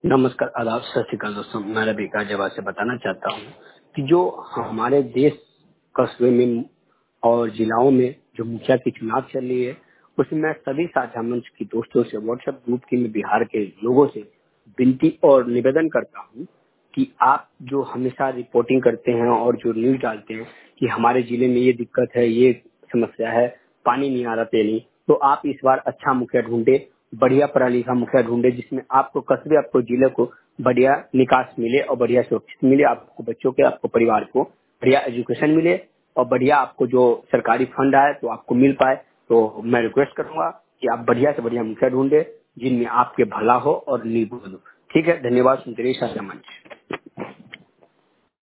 नमस्कार, आदाब, सत श्री अकाल दोस्तों। मैं रवि गाजियाबाद से बताना चाहता हूँ कि जो हमारे देश कस्बे में और जिलाओं में जो मुखिया की चुनाव चल रही है, उसमें मैं सभी साझा मंच की दोस्तों से, व्हाट्सएप ग्रुप की मैं बिहार के लोगों से विनती और निवेदन करता हूँ कि आप जो हमेशा रिपोर्टिंग करते हैं और जो न्यूज डालते हैं कि हमारे जिले में ये दिक्कत है, ये समस्या है, पानी नहीं आ रहा तेली, तो आप इस बार अच्छा मुखिया ढूंढे, बढ़िया पढ़ा लिखा मुखिया ढूंढे, जिसमें आपको कस्बे, आपको जिले को बढ़िया निकास मिले और बढ़िया सुरक्षित मिले, आपको बच्चों के, आपको परिवार को बढ़िया एजुकेशन मिले और बढ़िया आपको जो सरकारी फंड आए तो आपको मिल पाए। तो मैं रिक्वेस्ट करूंगा कि आप बढ़िया से बढ़िया मुखिया ढूंढे जिनमें आपके भला हो और निर्भुल हो। ठीक है, धन्यवाद। सुनते रहिए साझा मंच।